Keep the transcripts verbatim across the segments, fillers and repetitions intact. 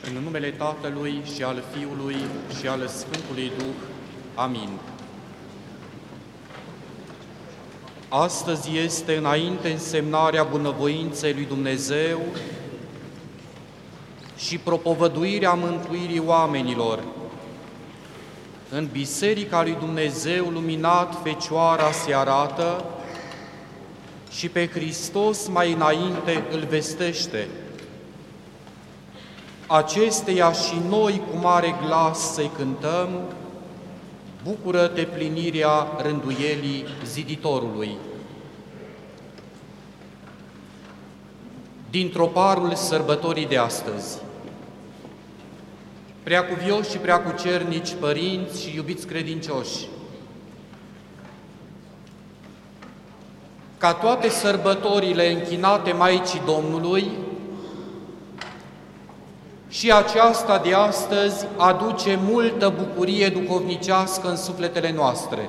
În numele Tatălui și al Fiului și al Sfântului Duh. Amin. Astăzi este înainte însemnarea bunăvoinței lui Dumnezeu și propovăduirea mântuirii oamenilor. În Biserica lui Dumnezeu luminat Fecioara se arată și pe Hristos mai înainte îl vestește. Acesteia și noi cu mare glas să-i cântăm, bucură-te plinirea rânduielii ziditorului. Din troparul sărbătorii de astăzi. Preacuvioși și preacucernici părinți și iubiți credincioși, ca toate sărbătorile închinate Maicii Domnului, și aceasta de astăzi aduce multă bucurie duhovnicească în sufletele noastre.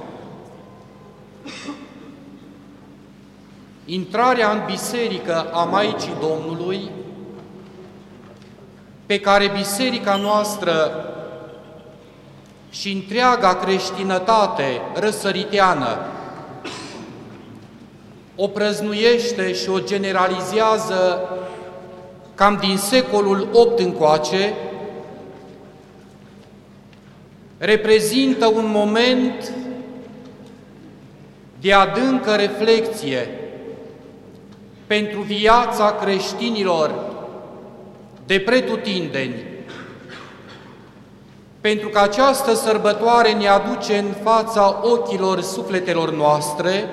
Intrarea în biserică a Maicii Domnului, pe care biserica noastră și întreaga creștinătate răsăriteană o prăznuiește și o generalizează cam din secolul opt încoace, reprezintă un moment de adâncă reflecție pentru viața creștinilor de pretutindeni, pentru că această sărbătoare ne aduce în fața ochilor sufletelor noastre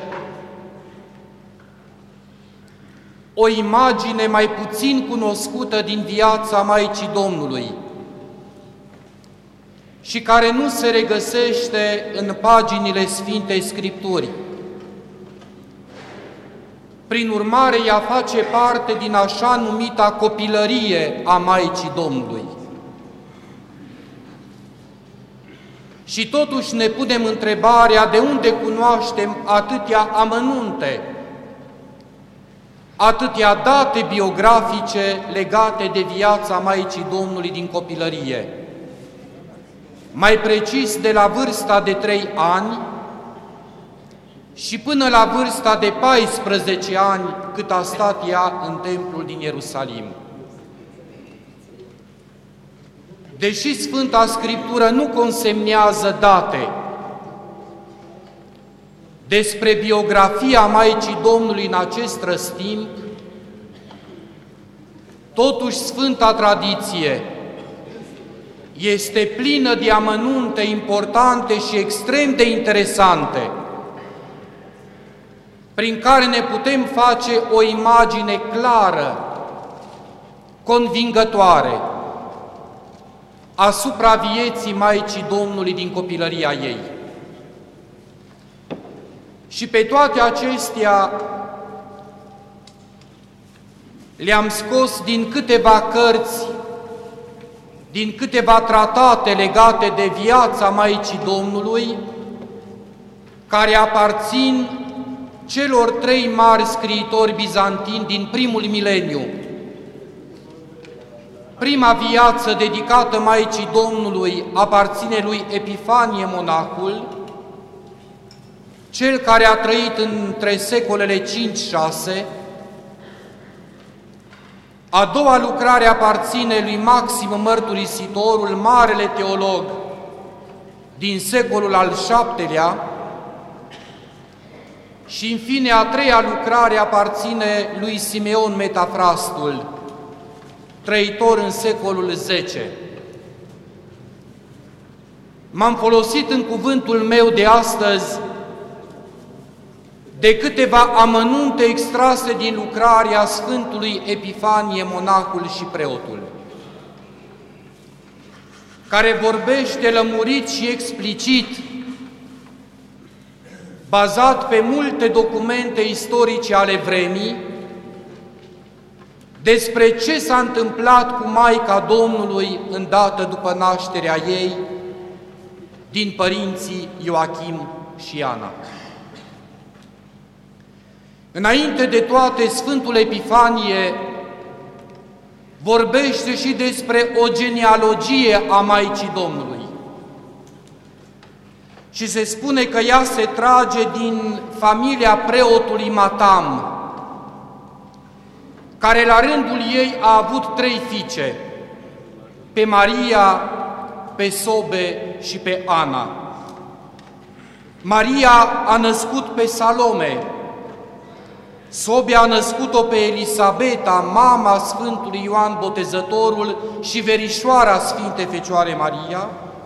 o imagine mai puțin cunoscută din viața Maicii Domnului și care nu se regăsește în paginile Sfintei Scripturi. Prin urmare, ea face parte din așa numita copilărie a Maicii Domnului. Și totuși ne punem întrebarea de unde cunoaștem atâtea amănunte, atâtea date biografice legate de viața Maicii Domnului din copilărie. Mai precis, de la vârsta de trei ani și până la vârsta de paisprezece ani, cât a stat ea în templul din Ierusalim. Deși Sfânta Scriptură nu consemnează date despre biografia Maicii Domnului în acest răstimp, totuși Sfânta Tradiție este plină de amănunte importante și extrem de interesante, prin care ne putem face o imagine clară, convingătoare, asupra vieții Maicii Domnului din copilăria ei. Și pe toate acestea le-am scos din câteva cărți, din câteva tratate legate de viața Maicii Domnului, care aparțin celor trei mari scriitori bizantini din primul mileniu. Prima viață dedicată Maicii Domnului aparține lui Epifanie monahul, cel care a trăit între secolele cinci șase. A doua lucrare aparține lui Maxim Mărturisitorul, marele teolog din secolul al șaptelea, și în fine a treia lucrare aparține lui Simeon Metafrastul, trăitor în secolul zece. M-am folosit în cuvântul meu de astăzi de câteva amănunte extrase din lucrarea Sfântului Epifanie, monahul și preotul, care vorbește lămurit și explicit, bazat pe multe documente istorice ale vremii, despre ce s-a întâmplat cu Maica Domnului îndată după nașterea ei, din părinții Ioachim și Ana. Înainte de toate, Sfântul Epifanie vorbește și despre o genealogie a Maicii Domnului. Și se spune că ea se trage din familia preotului Matam, care la rândul ei a avut trei fiice, pe Maria, pe Sobe și pe Ana. Maria a născut pe Salome, Sobe a născut-o pe Elisabeta, mama Sfântului Ioan Botezătorul și verișoara Sfinte Fecioare Maria,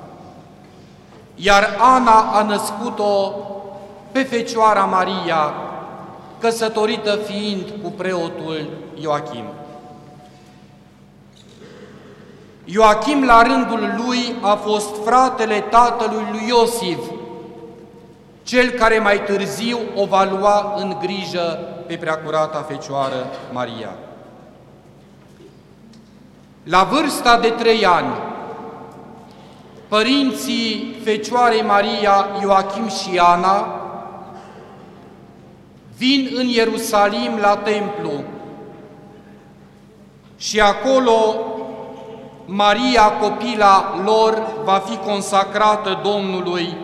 iar Ana a născut-o pe Fecioara Maria, căsătorită fiind cu preotul Ioachim. Ioachim, la rândul lui, a fost fratele tatălui lui Iosif, cel care mai târziu o va lua în grijă pe Preacurata Fecioară Maria. La vârsta de trei ani, părinții Fecioarei Maria, Ioachim și Ana, vin în Ierusalim la templu și acolo Maria, copila lor, va fi consacrată Domnului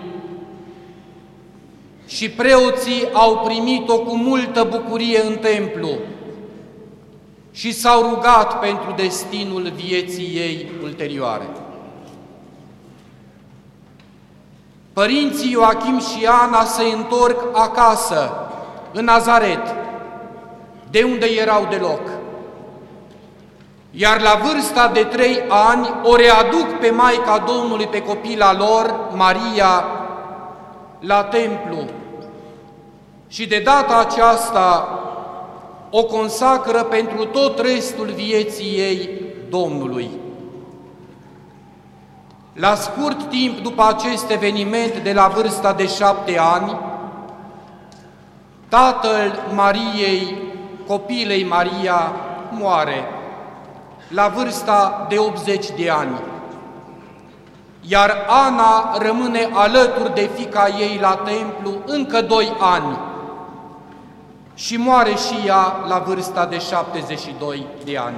și preoții au primit-o cu multă bucurie în templu și s-au rugat pentru destinul vieții ei ulterioare. Părinții Ioachim și Ana se întorc acasă, în Nazaret, de unde erau deloc. Iar la vârsta de trei ani o readuc pe Maica Domnului, pe copila lor, Maria, la templu și de data aceasta o consacră pentru tot restul vieții ei Domnului. La scurt timp după acest eveniment, de la vârsta de șapte ani, tatăl Mariei, copilei Maria, moare la vârsta de optzeci de ani, iar Ana rămâne alături de fiica ei la templu încă doi ani și moare și ea la vârsta de șaptezeci și doi de ani.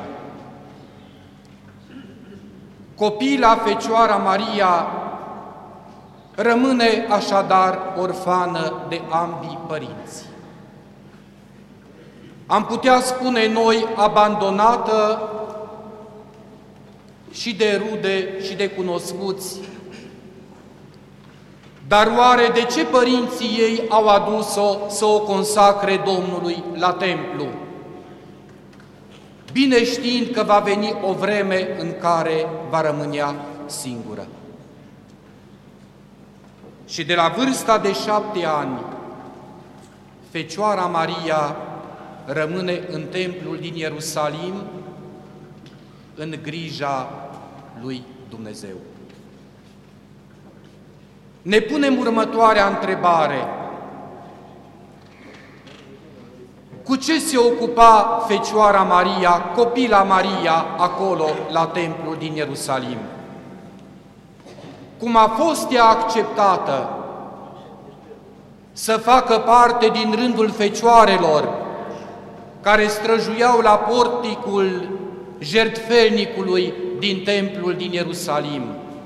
Copila Fecioara Maria rămâne așadar orfană de ambii părinți. Am putea spune noi abandonată și de rude și de cunoscuți, dar oare de ce părinții ei au adus-o să o consacre Domnului la templu, bine știind că va veni o vreme în care va rămânea singură? Și de la vârsta de șapte ani, Fecioara Maria rămâne în templul din Ierusalim, în grija lui Dumnezeu. Ne punem următoarea întrebare: cu ce se ocupa Fecioara Maria, copila Maria, acolo la templul din Ierusalim? Cum a fost ea acceptată să facă parte din rândul fecioarelor care străjuiau la porticul jertfelnicului din templul din Ierusalim?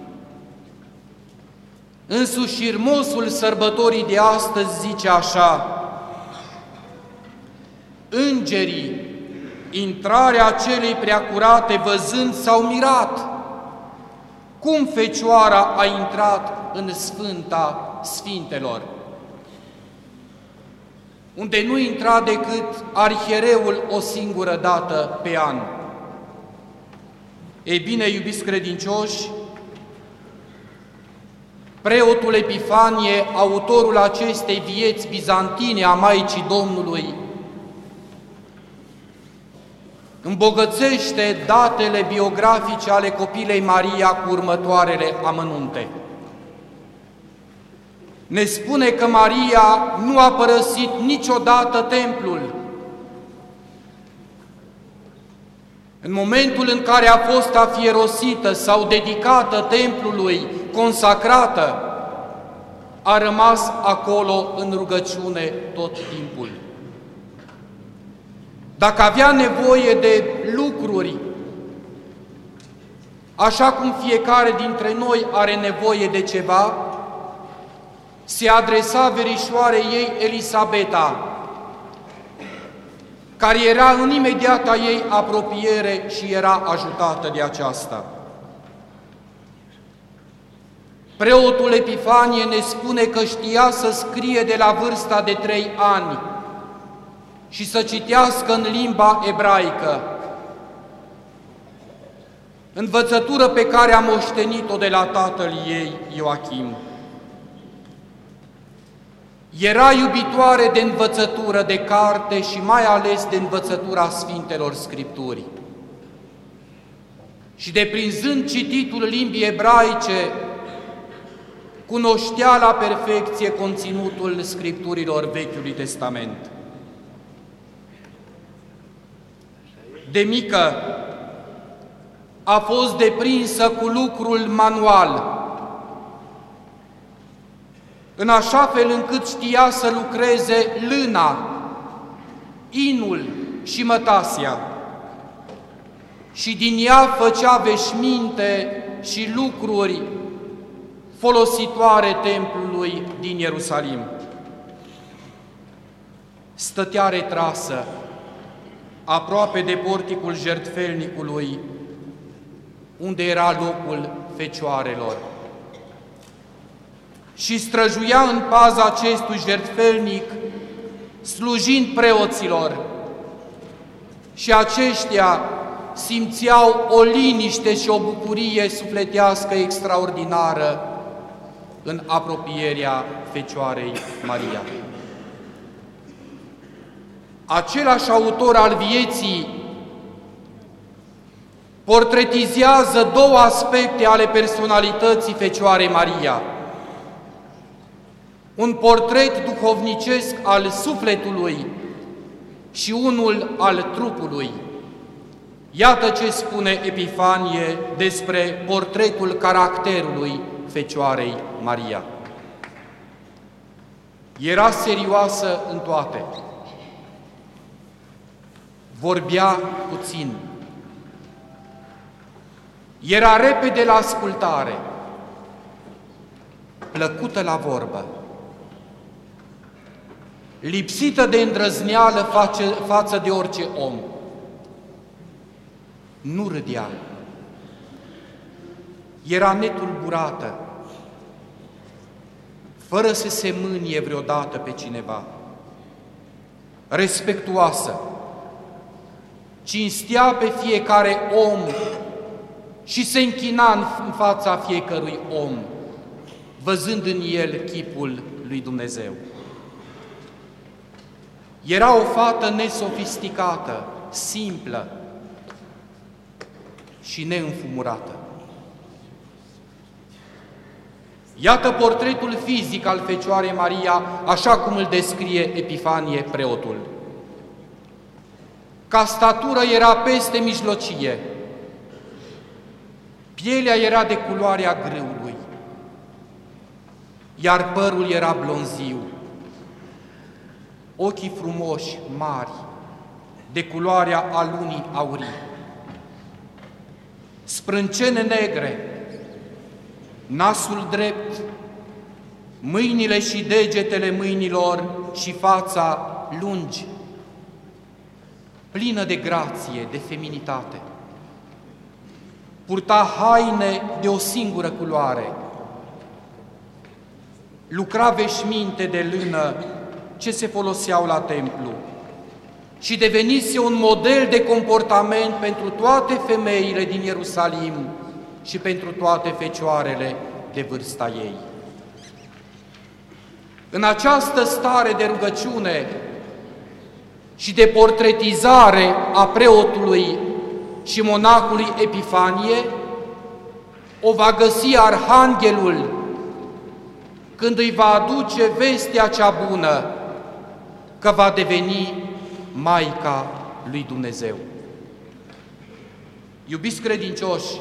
Însuși șirmosul sărbătorii de astăzi zice așa: îngerii, intrarea celei preacurate văzând, s-au mirat. Cum Fecioara a intrat în Sfânta Sfintelor, unde nu intra decât arhiereul o singură dată pe an? Ei bine, iubiți credincioși, preotul Epifanie, autorul acestei vieți bizantine a Maicii Domnului, îmbogățește datele biografice ale copilei Maria cu următoarele amănunte. Ne spune că Maria nu a părăsit niciodată templul. În momentul în care a fost afierosită sau dedicată templului, consacrată, a rămas acolo în rugăciune tot timpul. Dacă avea nevoie de lucruri așa cum fiecare dintre noi are nevoie de ceva, se adresa verișoarei ei Elisabeta, care era în imediata ei apropiere și era ajutată de aceasta. Preotul Epifanie ne spune că știa să scrie de la vârsta de trei ani și să citească în limba ebraică, învățătură pe care a moștenit-o de la tatăl ei, Ioachim. Era iubitoare de învățătură, de carte și mai ales de învățătura Sfintelor Scripturi. Și deprinzând cititul limbii ebraice, cunoștea la perfecție conținutul Scripturilor Vechiului Testament. De mică a fost deprinsă cu lucrul manual, în așa fel încât știa să lucreze lâna, inul și mătasia, și din ea făcea veșminte și lucruri folositoare templului din Ierusalim. Stătea retrasă, aproape de porticul jertfelnicului, unde era locul fecioarelor, și străjuia în paza acestui jertfelnic, slujind preoților, și aceștia simțeau o liniște și o bucurie sufletească extraordinară în apropierea Fecioarei Maria. Același autor al vieții portretizează două aspecte ale personalității Fecioarei Maria. Un portret duhovnicesc al sufletului și unul al trupului. Iată ce spune Epifanie despre portretul caracterului Fecioarei Maria. Era serioasă în toate. Vorbea puțin. Era repede la ascultare, plăcută la vorbă, lipsită de îndrăzneală face, față de orice om. Nu râdea. Era netulburată, fără să se mânie vreodată pe cineva. Respectuoasă, cinstea pe fiecare om și se închina în fața fiecărui om, văzând în el chipul lui Dumnezeu. Era o fată nesofisticată, simplă și neînfumurată. Iată portretul fizic al Fecioarei Maria, așa cum îl descrie Epifanie preotul. Ca statură era peste mijlocie, pielea era de culoarea grâului, iar părul era blonziu, ochii frumoși, mari, de culoarea alunii aurii, sprâncene negre, nasul drept, mâinile și degetele mâinilor și fața lungi, plină de grație, de feminitate. Purta haine de o singură culoare, lucra veșminte de lână ce se foloseau la templu și devenise un model de comportament pentru toate femeile din Ierusalim și pentru toate fecioarele de vârsta ei. În această stare de rugăciune și de portretizare a preotului și monahului Epifanie, o va găsi Arhanghelul când îi va aduce vestea cea bună că va deveni Maica lui Dumnezeu. Iubiți credincioși,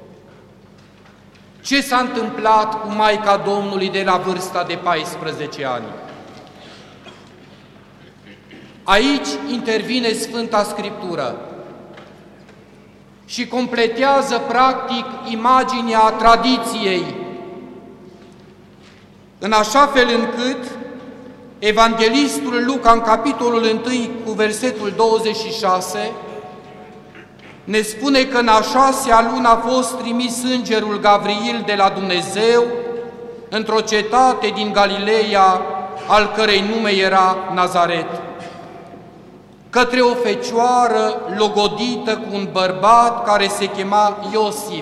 ce s-a întâmplat cu Maica Domnului de la vârsta de paisprezece ani? Aici intervine Sfânta Scriptură. și completează practic imaginea tradiției, în așa fel încât Evanghelistul Luca, în capitolul unu, cu versetul douăzeci și șase, ne spune că în a șasea lună a fost trimis îngerul Gavril de la Dumnezeu într-o cetate din Galileea, al cărei nume era Nazaret, către o fecioară logodită cu un bărbat care se chema Iosif,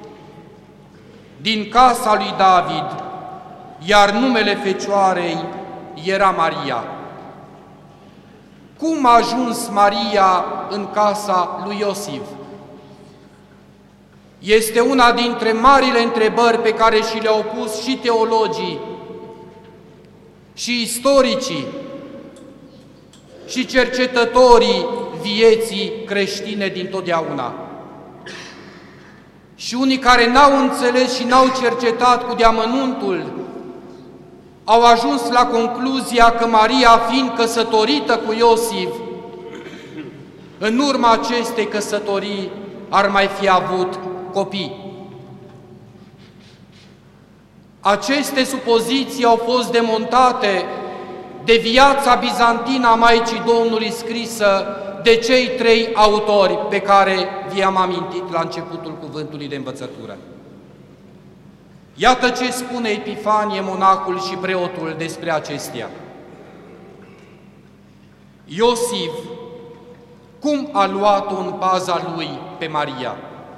din casa lui David, iar numele fecioarei era Maria. Cum a ajuns Maria în casa lui Iosif? Este una dintre marile întrebări pe care și le-au pus și teologii, și istoricii, și cercetătorii vieții creștine dintotdeauna. Și unii care n-au înțeles și n-au cercetat cu deamănuntul, au ajuns la concluzia că Maria, fiind căsătorită cu Iosif, în urma acestei căsătorii ar mai fi avut copii. Aceste supoziții au fost demontate de viața bizantină a Maicii Domnului scrisă de cei trei autori pe care vi-am amintit la începutul cuvântului de învățătură. Iată ce spune Epifanie, monahul și preotul, despre acestea. Iosif, cum a luat-o în paza lui pe Maria?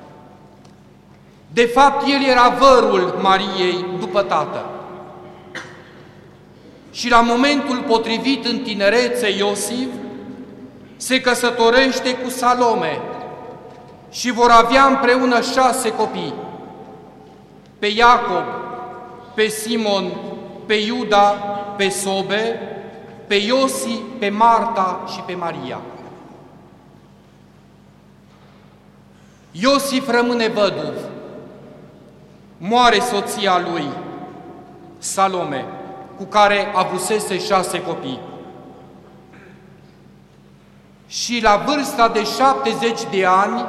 De fapt, el era vărul Mariei după tată. Și la momentul potrivit, în tinerețe, Iosif se căsătorește cu Salome și vor avea împreună șase copii: pe Iacob, pe Simon, pe Iuda, pe Sobe, pe Iosi, pe Marta și pe Maria. Iosif rămâne văduv, moare soția lui, Salome, cu care avusese șase copii. Și la vârsta de șaptezeci de ani,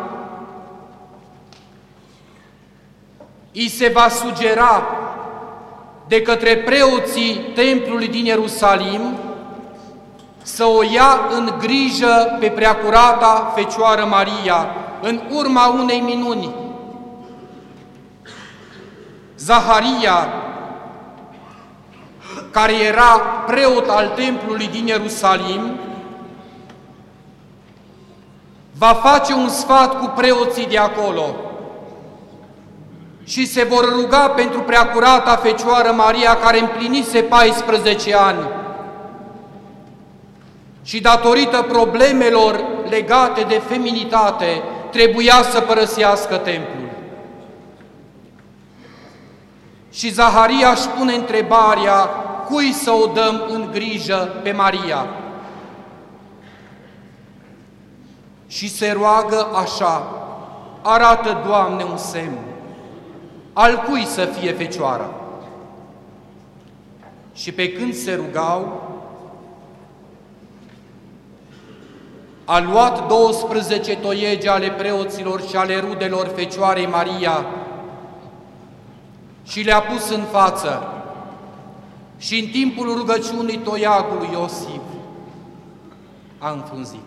îi se va sugera de către preoții templului din Ierusalim să o ia în grijă pe preacurata Fecioară Maria, în urma unei minuni. Zaharia, care era preot al templului din Ierusalim, va face un sfat cu preoții de acolo și se vor ruga pentru preacurata Fecioară Maria, care împlinise paisprezece ani și datorită problemelor legate de feminitate trebuia să părăsească templul. Și Zaharia își pune întrebarea: cui să o dăm în grijă pe Maria? Și se roagă așa: arată, Doamne, un semn, al cui să fie fecioara? Și pe când se rugau, a luat douăsprezece toiege ale preoților și ale rudelor Fecioarei Maria și le-a pus în față. Și în timpul rugăciunii toiagului Iosif a înfrunzit.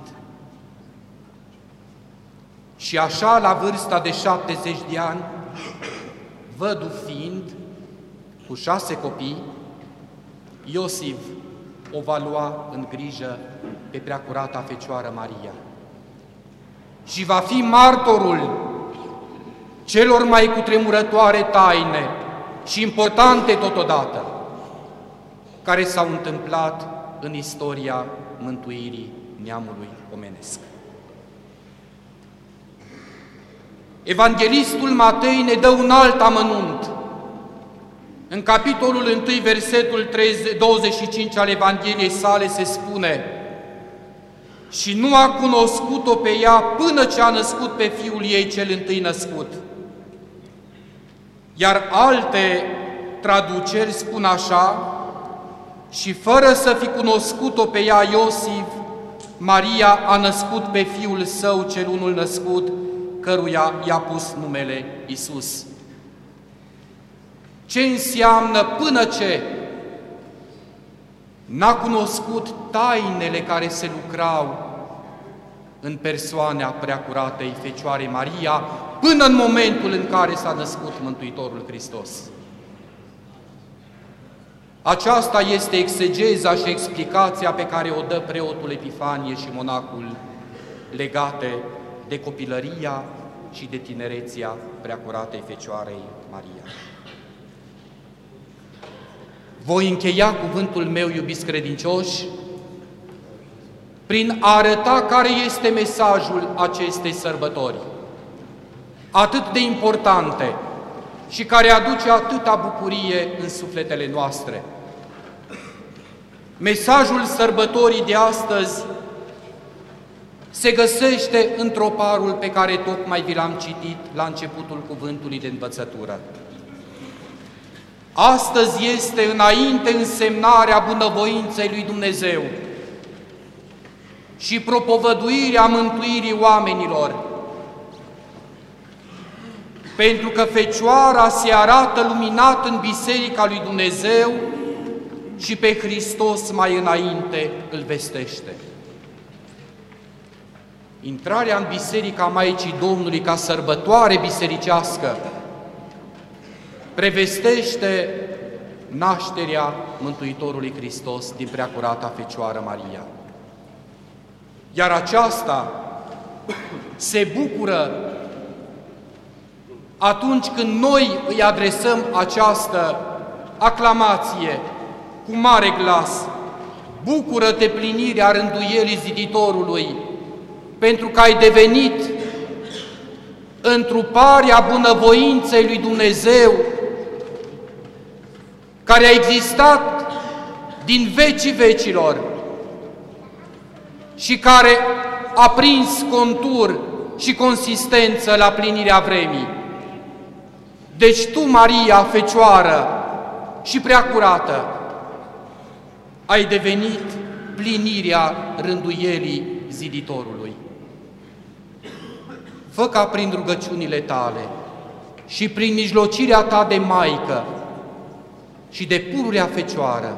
Și așa, la vârsta de șaptezeci de ani, văduv fiind, cu șase copii, Iosif o va lua în grijă pe preacurata Fecioară Maria și va fi martorul celor mai cutremurătoare taine și importante totodată, care s-au întâmplat în istoria mântuirii neamului omenesc. Evanghelistul Matei ne dă un alt amănunt. În capitolul unu, versetul douăzeci și cinci al Evangheliei sale se spune: și nu a cunoscut-o pe ea până ce a născut pe fiul ei cel întâi născut. Iar alte traduceri spun așa: și fără să fi cunoscut-o pe ea Iosif, Maria a născut pe fiul său cel unul născut, căruia i-a pus numele Iisus. Ce înseamnă până ce n-a cunoscut tainele care se lucrau în persoana preacuratei Fecioare Maria, până în momentul în care s-a născut Mântuitorul Hristos. Aceasta este exegeza și explicația pe care o dă preotul Epifanie și monacul legate de copilăria și de tinerețea preacuratei Fecioarei Maria. Voi încheia cuvântul meu, iubiți credincioși, prin a arăta care este mesajul acestei sărbători, atât de importante și care aduce atâta bucurie în sufletele noastre. Mesajul sărbătorii de astăzi se găsește în troparul pe care tocmai vi l-am citit la începutul cuvântului de învățătură. Astăzi este înainte însemnarea bunăvoinței lui Dumnezeu și propovăduirea mântuirii oamenilor, pentru că Fecioara se arată luminat în Biserica lui Dumnezeu și pe Hristos mai înainte îl vestește. Intrarea în Biserica Maicii Domnului ca sărbătoare bisericească prevestește nașterea Mântuitorului Hristos din Preacurata Fecioară Maria. Iar aceasta se bucură atunci când noi îi adresăm această aclamație cu mare glas: bucură-te, plinirea rânduielii Ziditorului, pentru că ai devenit întruparea bunăvoinței lui Dumnezeu, care a existat din vecii vecilor și care a prins contur și consistență la plinirea vremii. Deci tu, Maria, Fecioară și Preacurată, ai devenit plinirea rânduielii Ziditorului. Fă ca prin rugăciunile tale și prin mijlocirea ta de Maică și de pururea Fecioară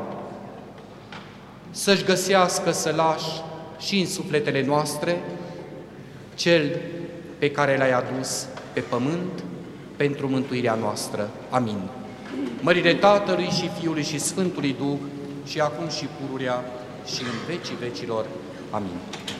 să-și găsească sălaș și în sufletele noastre Cel pe care L-ai adus pe pământ pentru mântuirea noastră. Amin. Mărire Tatălui și Fiului și Sfântului Duh, și acum și pururea și în vecii vecilor. Amin.